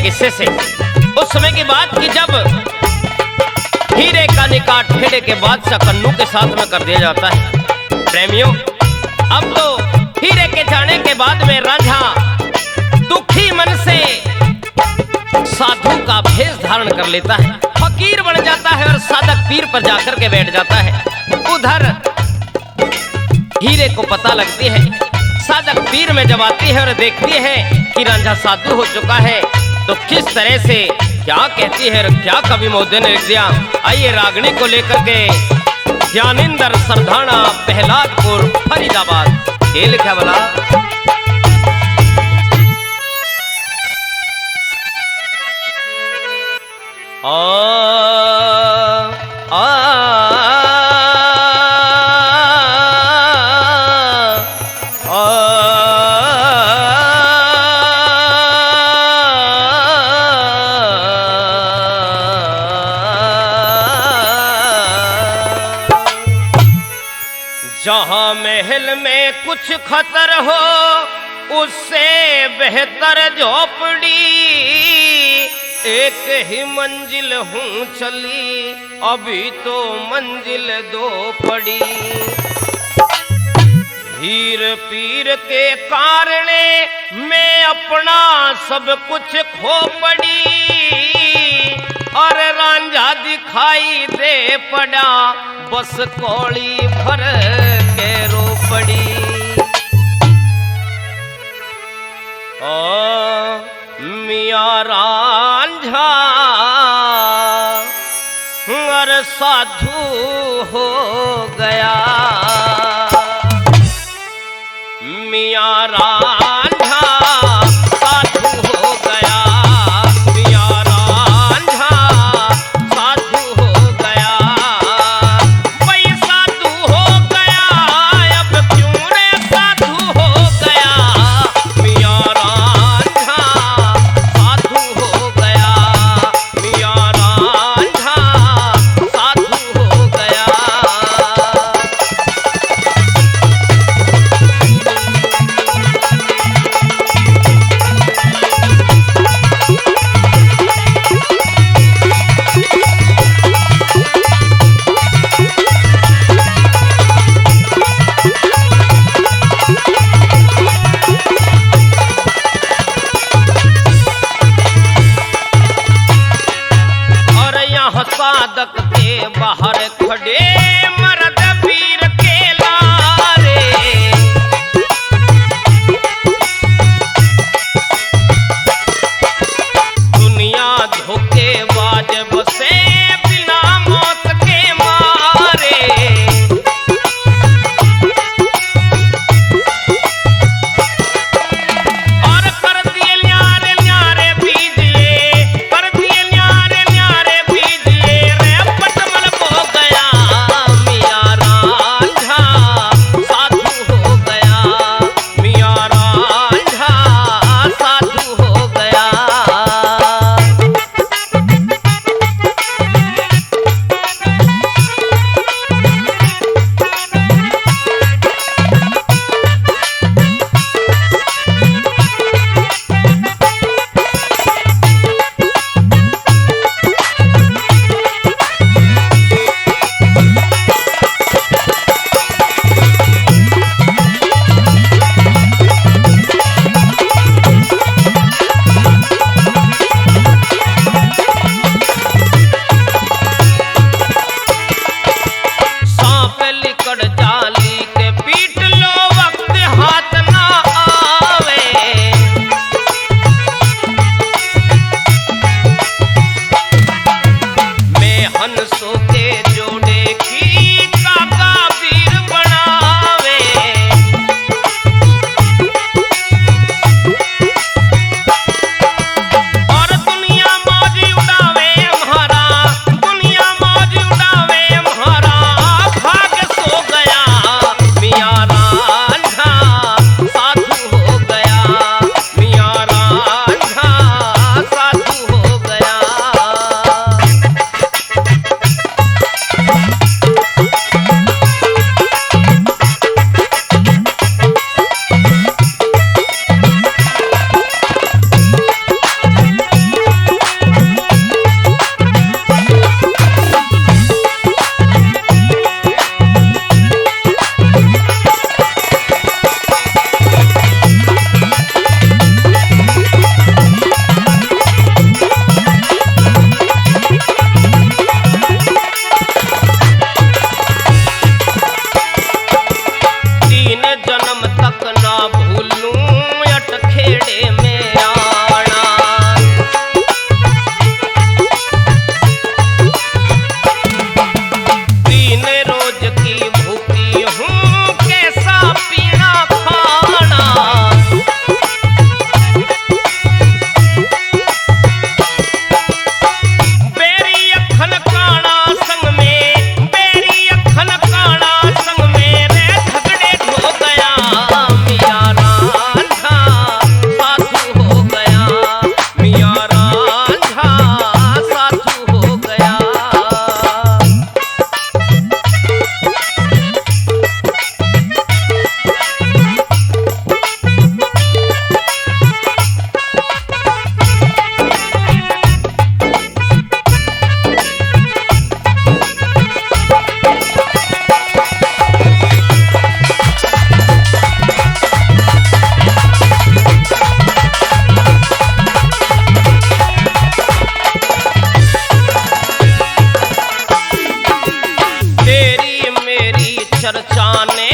किस्से से। उस समय की बात की जब हीरे का निकाह ठेड़े के बादशाह कन्नू के साथ में कर दिया जाता है। प्रेमियों, अब तो हीरे के जाने के बाद में रांझा दुखी मन से साधु का भेष धारण कर लेता है, फकीर बन जाता है और साधक पीर पर जाकर के बैठ जाता है। उधर हीरे को पता लगती है, साधक पीर में जब आती है और देखती है कि रांझा साधु हो चुका है, तो किस तरह से क्या कहती है और क्या कवि महोदय ने लिख दिया। आइए रागनी को लेकर के ज्ञानेंद्र सरधाना प्रहलादपुर फरीदाबाद ये लिखा वाला। जहाँ महल में कुछ खतर हो उससे बेहतर झोपड़ी, एक ही मंजिल हूँ चली अभी तो मंजिल दो पड़ी। हीर पीर के कारणे मैं अपना सब कुछ खो पड़ी, और रांझा दिखाई दे पड़ा बस कौड़ी भर के रो पड़ी। ओ मियाँ रांझा अर साधु हो गया, मियाँ रांझा साधु हो गया, मियाँ रांझा साधु हो गया। भाई साधु हो गया, अब क्यों रे साधु हो गया, मियाँ रांझा साधु हो गया, मियाँ रांझा साधु हो गया। साधक के बाहर खड़े मर्द वीर के लारे, दुनिया धोखेबाज बसे बिना मौत के मारे। और कर दिए न्यारे न्यारे बीजले, कर दिए न्यारे न्यारे बीजले, रे पटमल हो गया, मियाँ रांझा साधु हो गया, मियाँ रांझा साधु हो गया। सांप लिकड़ जाली के पीट लो वक्त हाथ ना आवे, मैं हंसों के जोड़े की काका वीर बनावे। और दुनिया मौज उड़ावे हमारा, दुनिया मौज उड़ावे हमारा, भाग सो गया, मियाँ रांझा साधु हो गया, मियाँ रांझा साधु हो गया। चर्चा ने